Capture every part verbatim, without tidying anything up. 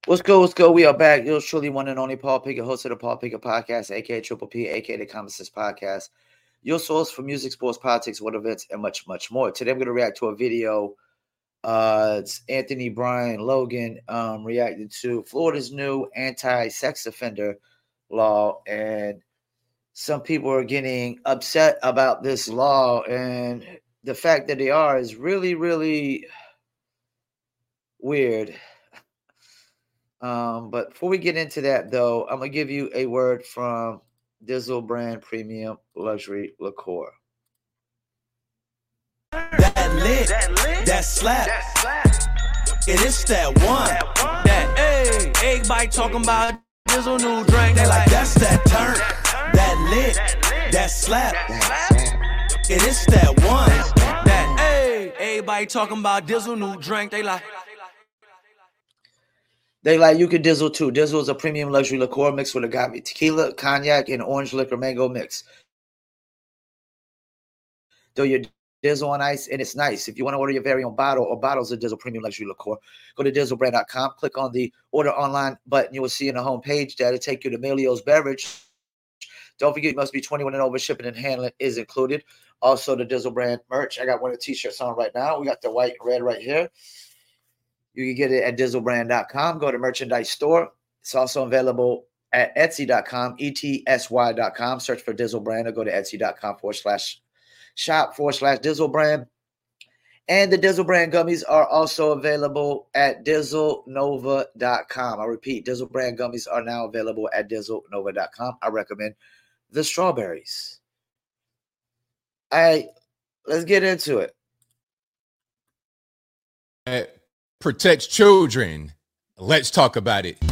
What's good? What's good? We are back. Yours truly, one and only Paul Pickett, host of the Paul Pickett Podcast, aka Triple P, aka the Common Sense Podcast. Your source for music, sports, politics, world events, and much, much more. Today, I'm going to react to a video. Uh, it's Anthony Brian Logan um, reacting to Florida's new anti-sex offender law, and some people are getting upset about this law, and the fact that they are is really, really weird. Um, but before we get into that, though, I'm gonna give you a word from Dizzle Brand Premium Luxury Liqueur. That lit, that slap, it is that one. That hey, everybody talking about Dizzle new drink. They like that's that turn. That lit, that slap, it is that one. That hey, everybody talking about Dizzle new drink. They like. They like you can Dizzle too. Dizzle is a premium luxury liqueur mixed with agave tequila, cognac, and orange liquor mango mix. Throw your Dizzle on ice, and it's nice. If you want to order your very own bottle or bottles of Dizzle premium luxury liqueur, go to dizzle brand dot com. Click on the order online button. You will see on the homepage that'll take you to Melio's Beverage. Don't forget, you must be twenty-one and over. Shipping and handling is included. Also, the Dizzle brand merch. I got one of the t-shirts on right now. We got the white and red right here. You can get it at dizzle brand dot com. Go to merchandise store. It's also available at etsy dot com, E T S Y dot com. Search for Dizzle Brand or go to etsy dot com forward slash shop forward slash Dizzle Brand. And the Dizzle Brand gummies are also available at dizzle nova dot com. I repeat, Dizzle Brand gummies are now available at dizzle nova dot com. I recommend the strawberries. All right, let's get into it. Uh, protects children. Let's talk about it.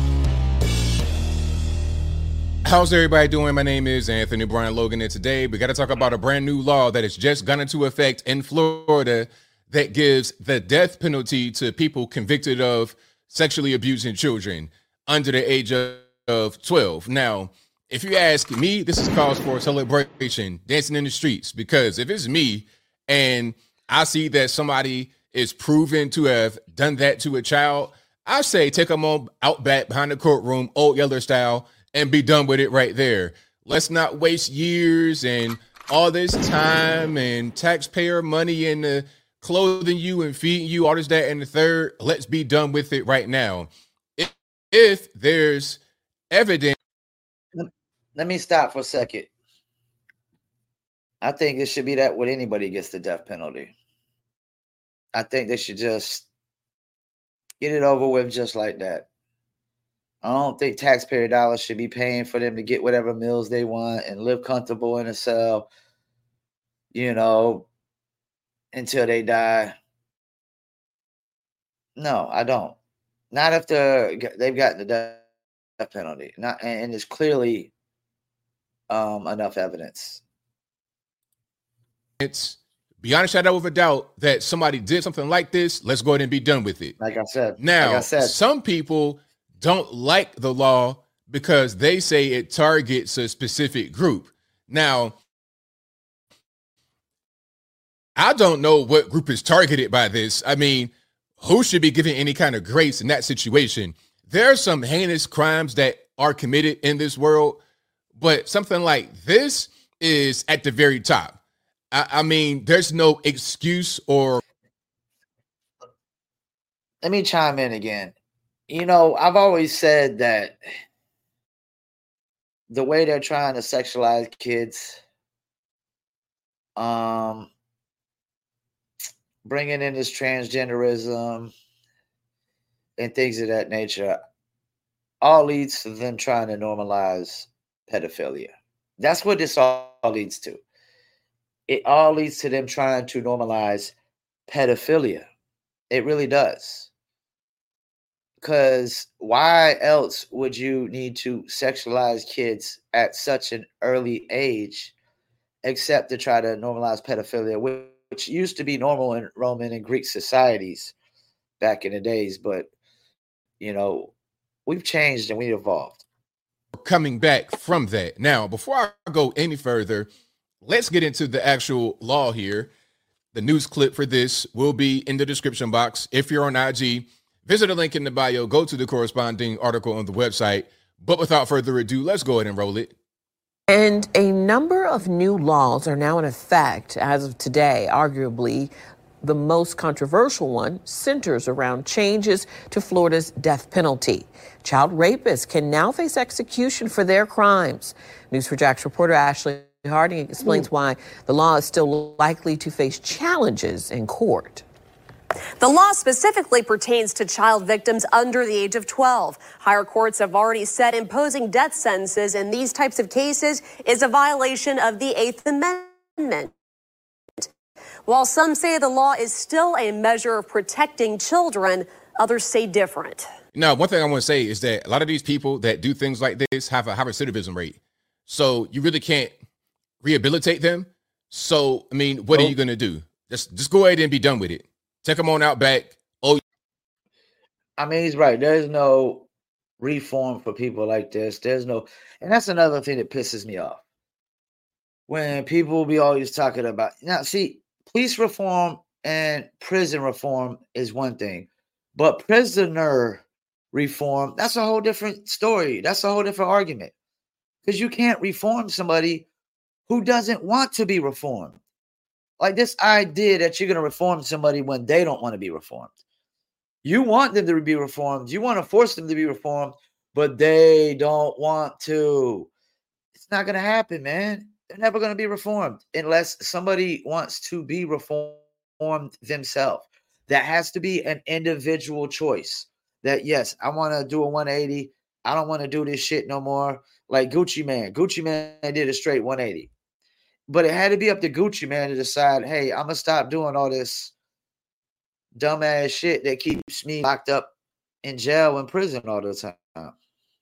How's everybody doing? My name is Anthony Brian Logan, and today we got to talk about a brand new law that has just gone into effect in Florida that gives the death penalty to people convicted of sexually abusing children under the age of, of twelve. Now, if you ask me, this is cause for celebration, dancing in the streets, because if it's me and I see that somebody is proven to have done that to a child, I say take them on out back behind the courtroom, old Yeller style, and be done with it right there. Let's not waste years and all this time and taxpayer money into clothing you and feeding you, all this, that, and the third. Let's be done with it right now. If, if there's evidence. Let me stop for a second. I think it should be that when anybody gets the death penalty. I think they should just get it over with just like that. I don't think taxpayer dollars should be paying for them to get whatever meals they want and live comfortable in a cell, you know, until they die. No, I don't. Not if they're, they've gotten the death penalty. Not, and there's clearly um, enough evidence. It's beyond a shadow of a doubt that somebody did something like this. Let's go ahead and be done with it. Like I said. Now, like I said. Some people don't like the law because they say it targets a specific group. Now, I don't know what group is targeted by this. I mean, who should be given any kind of grace in that situation? There are some heinous crimes that are committed in this world, but something like this is at the very top. I, I mean, there's no excuse or. Let me chime in again. You know, I've always said that the way they're trying to sexualize kids, um, bringing in this transgenderism and things of that nature, all leads to them trying to normalize pedophilia. That's what this all leads to. It all leads to them trying to normalize pedophilia. It really does. Because why else would you need to sexualize kids at such an early age except to try to normalize pedophilia, which used to be normal in Roman and Greek societies back in the days. But, you know, we've changed and we've evolved. Coming back from that. Now, before I go any further, let's get into the actual law here. The news clip for this will be in the description box. If you're on I G, Visit the link in the bio, go to the corresponding article on the website. But without further ado, let's go ahead and roll it. And a number of new laws are now in effect as of today. Arguably, the most controversial one centers around changes to Florida's death penalty. Child rapists can now face execution for their crimes. News four Jax reporter Ashley Harding explains why the law is still likely to face challenges in court. The law specifically pertains to child victims under the age of twelve. Higher courts have already said imposing death sentences in these types of cases is a violation of the Eighth Amendment. While some say the law is still a measure of protecting children, others say different. Now, one thing I want to say is that a lot of these people that do things like this have a high recidivism rate. So you really can't rehabilitate them. So, I mean, what nope. are you going to do? Just, just go ahead and be done with it. Take them on out back. Oh, I mean, he's right. There's no reform for people like this. There's no, and that's another thing that pisses me off. When people be always talking about, now, see, police reform and prison reform is one thing, but prisoner reform, that's a whole different story. That's a whole different argument. Because you can't reform somebody who doesn't want to be reformed. Like this idea that you're going to reform somebody when they don't want to be reformed. You want them to be reformed. You want to force them to be reformed, but they don't want to. It's not going to happen, man. They're never going to be reformed unless somebody wants to be reformed themselves. That has to be an individual choice. That, yes, I want to do a one eighty. I don't want to do this shit no more. Like Gucci Mane. Gucci Mane did a straight one eighty. But it had to be up to Gucci Mane to decide, hey, I'm going to stop doing all this dumbass shit that keeps me locked up in jail and prison all the time.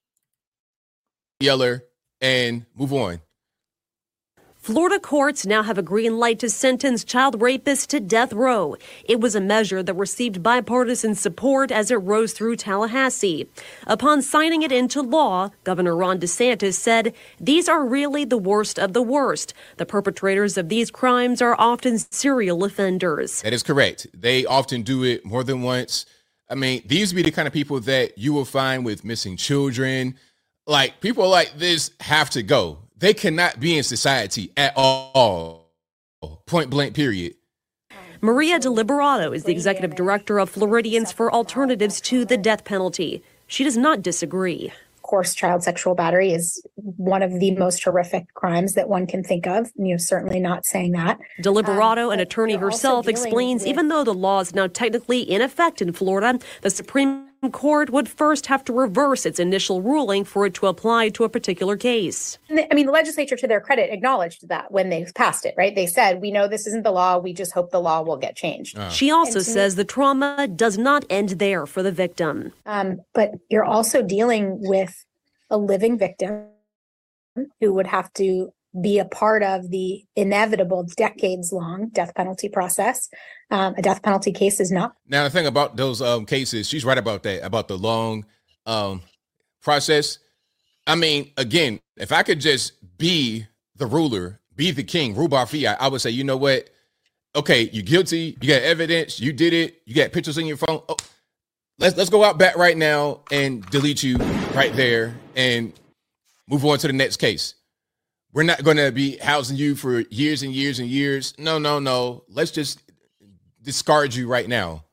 Yeller and move on. Florida courts now have a green light to sentence child rapists to death row. It was a measure that received bipartisan support as it rose through Tallahassee. Upon signing it into law, Governor Ron DeSantis said, "These are really the worst of the worst. The perpetrators of these crimes are often serial offenders." That is correct. They often do it more than once. I mean, these be the kind of people that you will find with missing children. Like, people like this have to go. They cannot be in society at all. Point blank, period. Maria DeLiberato is the executive director of Floridians for Alternatives to the Death Penalty. She does not disagree. Of course, child sexual battery is one of the most horrific crimes that one can think of. And you're certainly not saying that. DeLiberato, um, an attorney herself, explains with- even though the law is now technically in effect in Florida, the Supreme Court would first have to reverse its initial ruling for it to apply to a particular case. I mean, the legislature, to their credit, acknowledged that when they passed it, right? They said, we know this isn't the law. We just hope the law will get changed. Uh. She also says the trauma does not end there for the victim. Um, but you're also dealing with a living victim who would have to be a part of the inevitable decades-long death penalty process. Um, a death penalty case is not. Now, the thing about those um, cases, she's right about that, about the long um, process. I mean, again, if I could just be the ruler, be the king, rule by fiat, I would say, you know what? Okay, you're guilty. You got evidence. You did it. You got pictures in your phone. Oh, let's let's go out back right now and delete you right there and move on to the next case. We're not going to be housing you for years and years and years. No, no, no. Let's just discard you right now.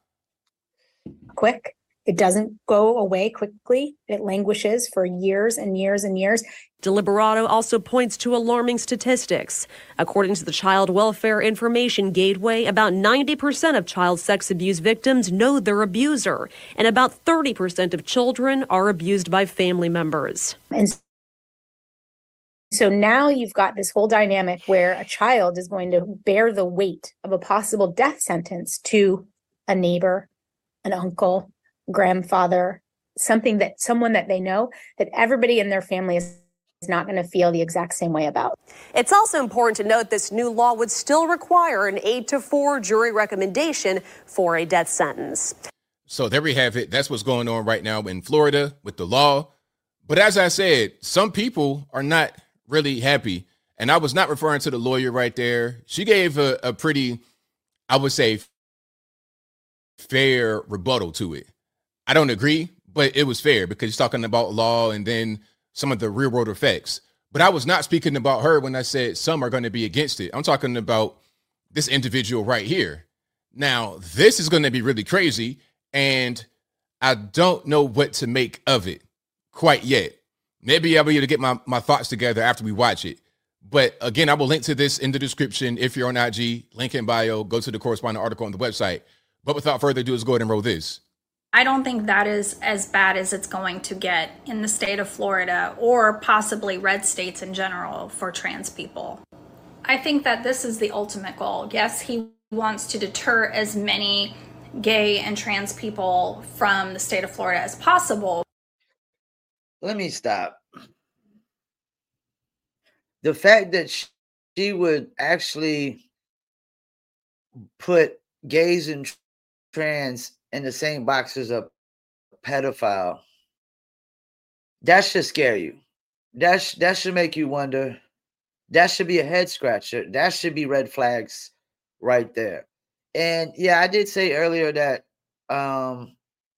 Quick. It doesn't go away quickly. It languishes for years and years and years. DeLiberato also points to alarming statistics. According to the Child Welfare Information Gateway, about ninety percent of child sex abuse victims know their abuser, and about thirty percent of children are abused by family members. And so now you've got this whole dynamic where a child is going to bear the weight of a possible death sentence to a neighbor, an uncle, grandfather, something that someone that they know that everybody in their family is not going to feel the exact same way about. It's also important to note this new law would still require an eight to four jury recommendation for a death sentence. So there we have it. That's what's going on right now in Florida with the law. But as I said, some people are not really happy. And I was not referring to the lawyer right there. She gave a, a pretty, I would say, fair rebuttal to it. I don't agree, but it was fair because he's talking about law and then some of the real world effects. But I was not speaking about her when I said some are going to be against it. I'm talking about this individual right here. Now, this is going to be really crazy, and I don't know what to make of it quite yet. Maybe I'll be able to get my, my thoughts together after we watch it. But again, I will link to this in the description. If you're on I G, link in bio, go to the corresponding article on the website. But without further ado, let's go ahead and roll this. I don't think that is as bad as it's going to get in the state of Florida or possibly red states in general for trans people. I think that this is the ultimate goal. Yes, he wants to deter as many gay and trans people from the state of Florida as possible. Let me stop. The fact that she would actually put gays and trans in the same box as a pedophile, that should scare you. That, sh- that should make you wonder. That should be a head scratcher. That should be red flags right there. And yeah, I did say earlier that, um,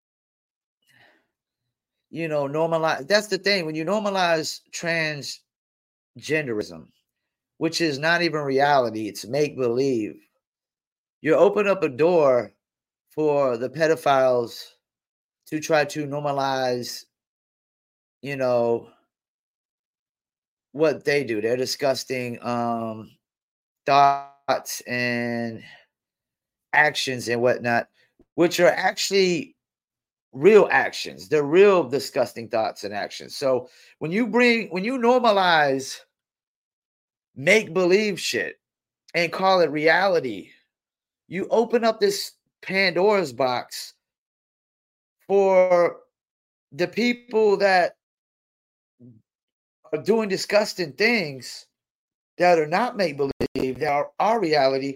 you know, normalize. That's the thing. When you normalize transgenderism, which is not even reality, it's make believe, you open up a door for the pedophiles to try to normalize, you know, what they do. They're disgusting um, thoughts and actions and whatnot, which are actually real actions. They're real disgusting thoughts and actions. So when you bring, when you normalize make-believe shit and call it reality, you open up this Pandora's box for the people that are doing disgusting things that are not make-believe, that are our reality,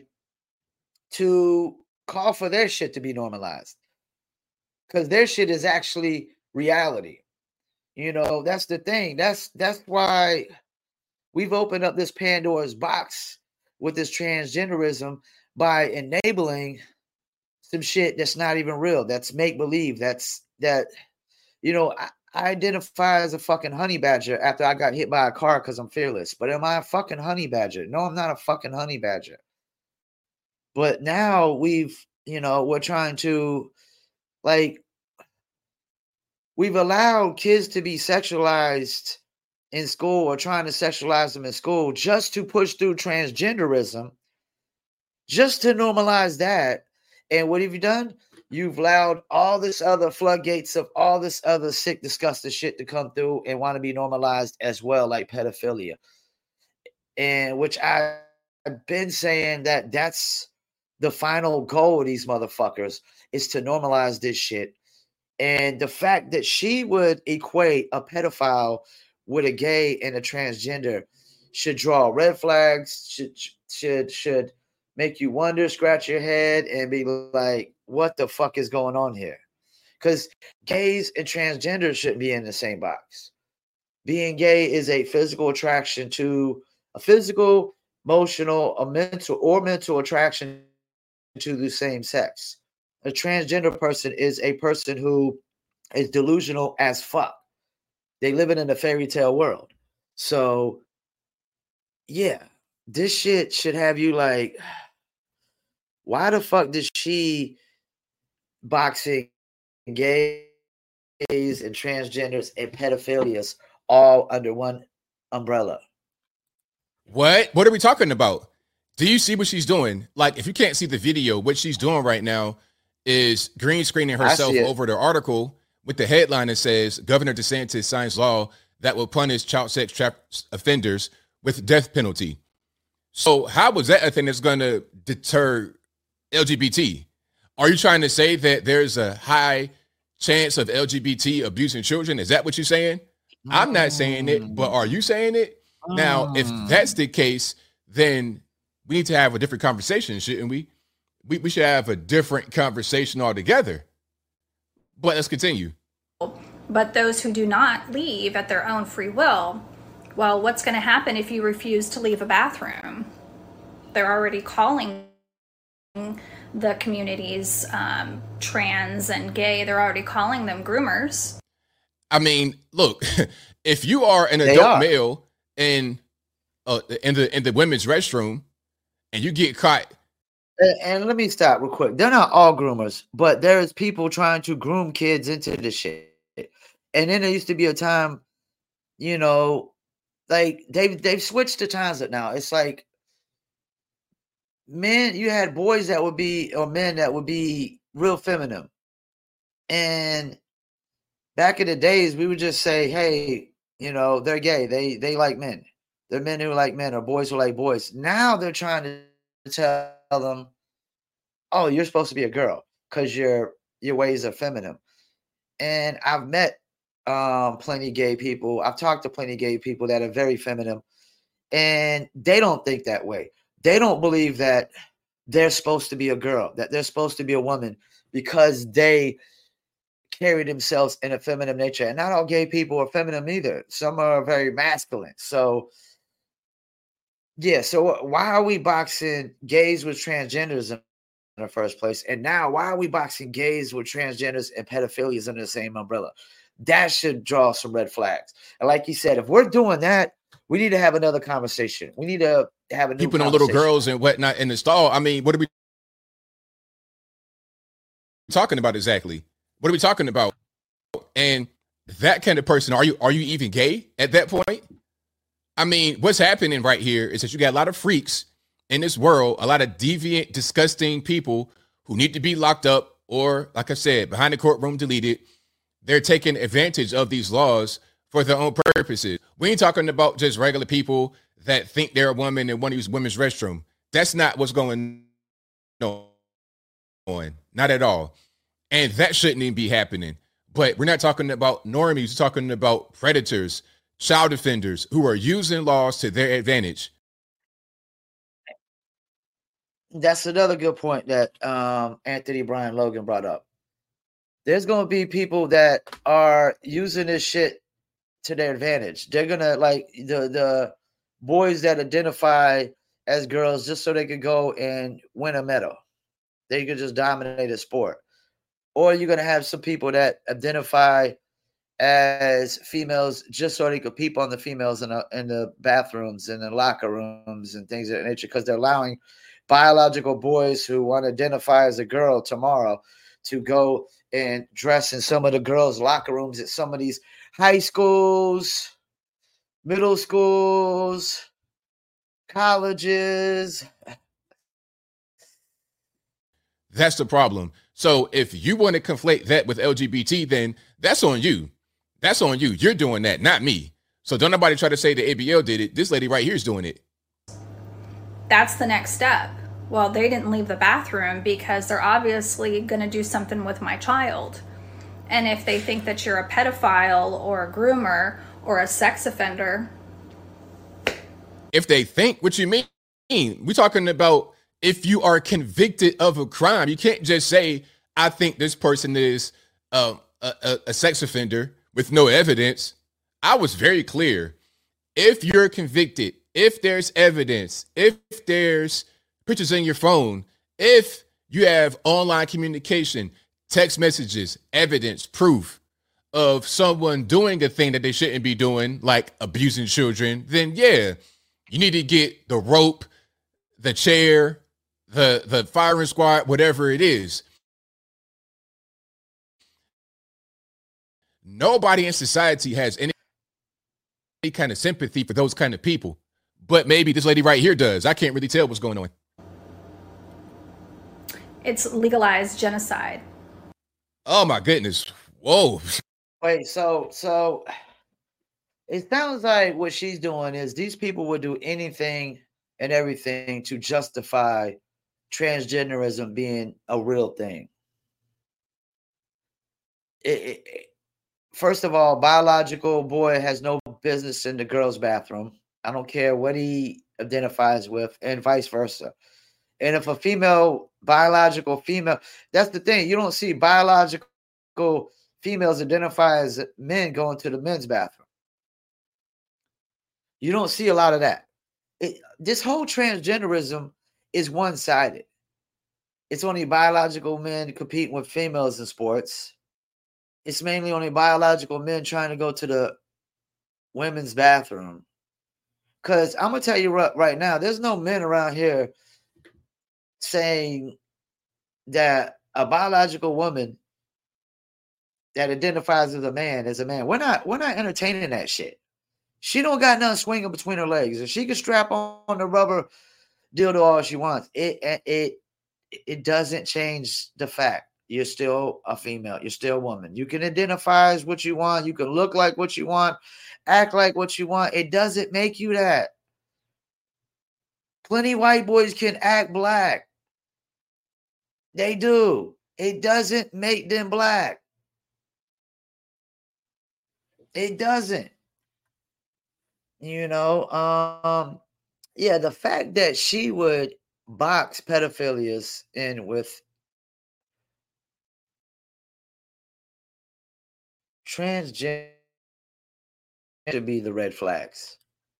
to call for their shit to be normalized. Because their shit is actually reality. You know, that's the thing. That's that's why we've opened up this Pandora's box with this transgenderism by enabling some shit that's not even real. That's make-believe. That's that, you know, I, I identify as a fucking honey badger after I got hit by a car because I'm fearless. But am I a fucking honey badger? No, I'm not a fucking honey badger. But now we've, you know, we're trying to, like, we've allowed kids to be sexualized in school, or trying to sexualize them in school just to push through transgenderism, just to normalize that. And what have you done? You've allowed all this other floodgates of all this other sick, disgusting shit to come through and want to be normalized as well, like pedophilia. And which I, I've been saying that that's the final goal of these motherfuckers, is to normalize this shit. And the fact that she would equate a pedophile with a gay and a transgender should draw red flags, should should should make you wonder, scratch your head, and be like, what the fuck is going on here? Because gays and transgenders shouldn't be in the same box. Being gay is a physical attraction to a physical, emotional, a mental or mental attraction to the same sex. A transgender person is a person who is delusional as fuck. They live in a fairy tale world. So, yeah, this shit should have you like, why the fuck does she boxing gays and transgenders and pedophilias all under one umbrella? What? What are we talking about? Do you see what she's doing? Like, if you can't see the video, what she's doing right now is green screening herself over the article with the headline that says Governor DeSantis signs law that will punish child sex trap offenders with death penalty. So how was that a thing that's going to deter L G B T? Are you trying to say that there's a high chance of L G B T abusing children? Is that what you're saying? Mm. I'm not saying it, but are you saying it? Mm. Now, if that's the case, then we need to have a different conversation, shouldn't we? We we should have a different conversation altogether. But let's continue. But those who do not leave at their own free will, well, what's going to happen if you refuse to leave a bathroom? They're already calling the communities um, trans and gay. They're already calling them groomers. I mean, look, if you are an They adult are. male in uh, in the in the women's restroom and you get caught, And, and let me stop real quick. They're not all groomers, but there's people trying to groom kids into this shit. And then there used to be a time, you know, like they've they've switched the times up now. It's like men, you had boys that would be, or men that would be real feminine. And back in the days, we would just say, hey, you know, they're gay. They they like men. They're men who like men, or boys who like boys. Now they're trying to tell them, oh, you're supposed to be a girl because your your ways are feminine. And I've met um plenty of gay people. I've talked to plenty of gay people that are very feminine, and they don't think that way. They don't believe that they're supposed to be a girl, that they're supposed to be a woman because they carry themselves in a feminine nature. And not all gay people are feminine either. Some are very masculine. So yeah, so why are we boxing gays with transgenders in the first place? And now why are we boxing gays with transgenders and pedophilias under the same umbrella? That should draw some red flags. And like you said, if we're doing that, we need to have another conversation. We need to have a new keeping on little conversation. girls and whatnot in the stall. I mean, what are we talking about exactly? What are we talking about? And that kind of person, are you are you even gay at that point? I mean, what's happening right here is that you got a lot of freaks in this world, a lot of deviant, disgusting people who need to be locked up or, like I said, behind the courtroom deleted. They're taking advantage of these laws for their own purposes. We ain't talking about just regular people that think they're a woman and want to use women's restroom. That's not what's going on. Not at all. And that shouldn't even be happening. But we're not talking about normies. We're talking about predators, child offenders who are using laws to their advantage. That's another good point that um, Anthony Brian Logan brought up. There's going to be people that are using this shit to their advantage. They're going to, like, the the boys that identify as girls just so they could go and win a medal. They could just dominate a sport. Or you're going to have some people that identify as females just so they could peep on the females in the, in the bathrooms and the locker rooms and things of that nature, because they're allowing biological boys who want to identify as a girl tomorrow to go and dress in some of the girls' locker rooms at some of these high schools, middle schools, colleges. That's the problem. So if you want to conflate that with L G B T, then that's on you. That's on you. You're doing that, not me. So don't nobody try to say the A B L did it. This lady right here is doing it. That's the next step. Well, they didn't leave the bathroom because they're obviously going to do something with my child. And if they think that you're a pedophile or a groomer or a sex offender. If they think, what you mean? We're talking about if you are convicted of a crime. You can't just say, I think this person is uh, a, a, a sex offender with no evidence. I was very clear. If you're convicted, if there's evidence, if there's pictures in your phone, if you have online communication, text messages, evidence, proof of someone doing a thing that they shouldn't be doing, like abusing children, then yeah, you need to get the rope, the chair, the, the firing squad, whatever it is. Nobody in society has any, any kind of sympathy for those kind of people. But maybe this lady right here does. I can't really tell what's going on. It's legalized genocide. Oh my goodness. Whoa. Wait, so so it sounds like what she's doing is these people would do anything and everything to justify transgenderism being a real thing. It, it, it, first of all, biological boy has no business in the girl's bathroom. I don't care what he identifies with, and vice versa. And if a female, biological female, that's the thing. You don't see biological females identify as men going to the men's bathroom. You don't see a lot of that. It, this whole transgenderism is one-sided. It's only biological men competing with females in sports. It's mainly only biological men trying to go to the women's bathroom. Because I'm going to tell you right, right now, there's no men around here saying that a biological woman that identifies as a man is a man. We're not, we're not entertaining that shit. She don't got nothing swinging between her legs. If she can strap on the rubber dildo all she wants, it it it doesn't change the fact you're still a female. You're still a woman. You can identify as what you want. You can look like what you want, act like what you want. It doesn't make you that. Plenty white boys can act black. They do. It doesn't make them black. It doesn't. You know, um, yeah, the fact that she would box pedophilias in with transgender to be the red flags.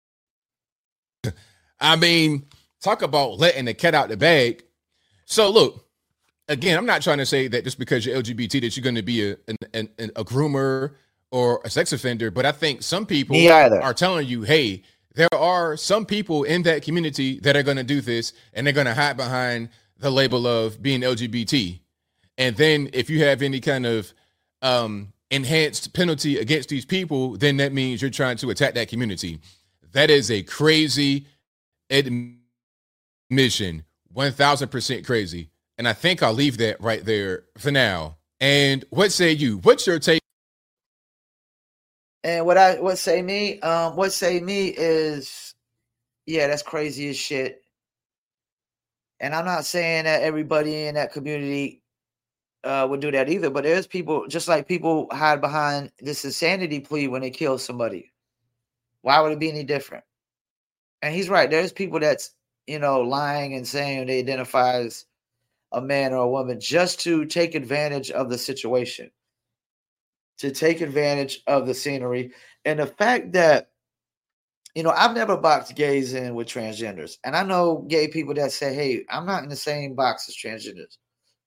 I mean, talk about letting the cat out the bag. So look, again, I'm not trying to say that just because you're L G B T that you're going to be a, an, an, a groomer or a sex offender, but I think some people are telling you, hey, there are some people in that community that are going to do this and they're going to hide behind the label of being L G B T. And then if you have any kind of um, enhanced penalty against these people, then that means you're trying to attack that community. That is a crazy admission, one thousand percent crazy. And I think I'll leave that right there for now. And what say you? What's your take? And what I what say me, um, what say me is, yeah, that's crazy as shit. And I'm not saying that everybody in that community uh, would do that either, but there's people, just like people hide behind this insanity plea when they kill somebody. Why would it be any different? And he's right. There's people that's, you know, lying and saying they identify as a man or a woman just to take advantage of the situation, to take advantage of the scenery. And the fact that, you know, I've never boxed gays in with transgenders. And I know gay people that say, hey, I'm not in the same box as transgenders.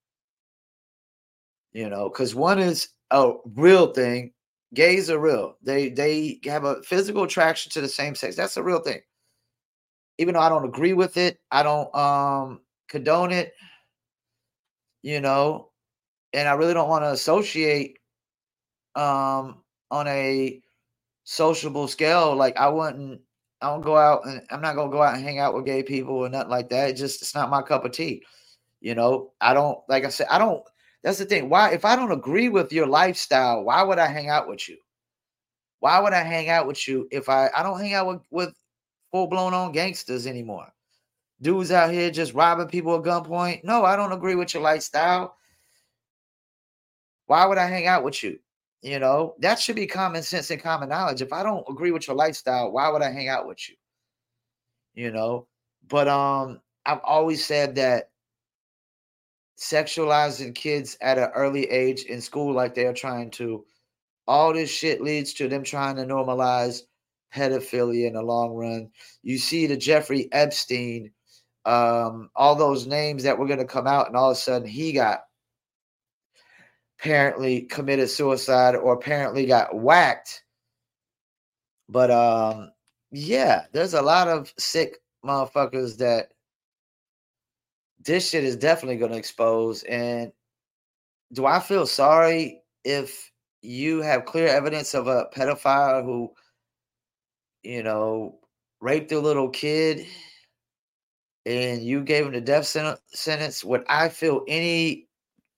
You know, because one is a real thing. Gays are real. They they have a physical attraction to the same sex. That's a real thing. Even though I don't agree with it, I don't um, condone it, you know, and I really don't want to associate um, on a sociable scale. Like I wouldn't, I don't go out and I'm not going to go out and hang out with gay people or nothing like that. It just, it's not my cup of tea. You know, I don't, like I said, I don't, that's the thing. Why, if I don't agree with your lifestyle, why would I hang out with you? Why would I hang out with you if I, I don't hang out with, with full-blown on gangsters anymore. Dudes out here just robbing people at gunpoint. No, I don't agree with your lifestyle. Why would I hang out with you? You know, that should be common sense and common knowledge. If I don't agree with your lifestyle, why would I hang out with you? You know, but um, I've always said that sexualizing kids at an early age in school, like they're trying to, all this shit leads to them trying to normalize pedophilia in the long run. You see the Jeffrey Epstein, um, all those names that were going to come out, and all of a sudden he got apparently committed suicide or apparently got whacked. But um, yeah, there's a lot of sick motherfuckers that this shit is definitely going to expose. And do I feel sorry if you have clear evidence of a pedophile who, you know, raped a little kid and you gave him the death sentence? Would I feel any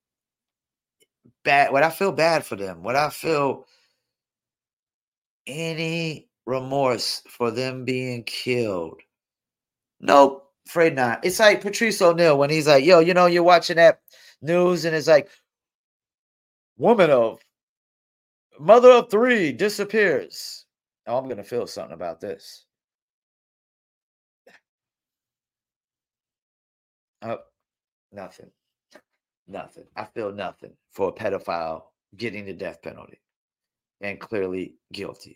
bad? Would I feel bad for them? Would I feel any remorse for them being killed? Nope, afraid not. It's like Patrice O'Neal when he's like, yo, you know, you're watching that news and it's like, woman of, mother of three disappears. Oh, I'm going to feel something about this. Oh, nothing. Nothing. I feel nothing for a pedophile getting the death penalty and clearly guilty.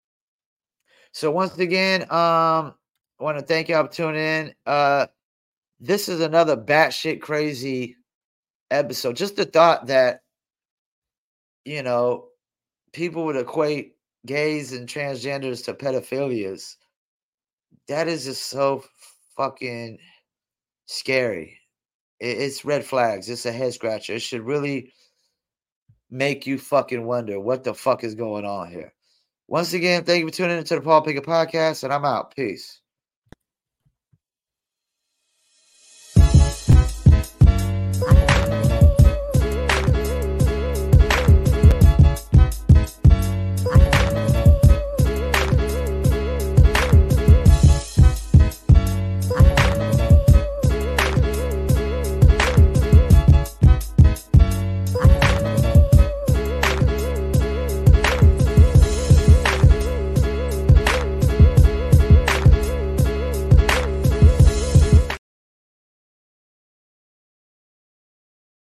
So once again, um, I want to thank y'all for tuning in. Uh, this is another batshit crazy episode. Just the thought that, you know, people would equate gays and transgenders to pedophilias. That is just so fucking scary. It's red flags. It's a head scratcher. It should really make you fucking wonder what the fuck is going on here. Once again, thank you for tuning into the Paul Pickett Podcast, and I'm out. Peace.